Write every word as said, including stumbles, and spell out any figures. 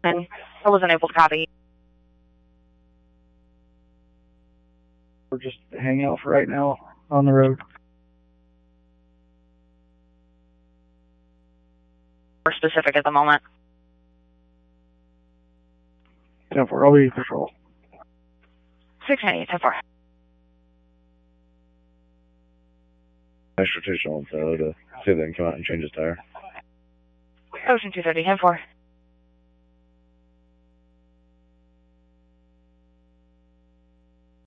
And I wasn't able to copy. We're just hanging out for right now on the road. More specific at the moment. ten four, I'll be patrol. six ninety, ten four. Extra on so to see if they can come out and change his tire. Ocean two thirty, ten four.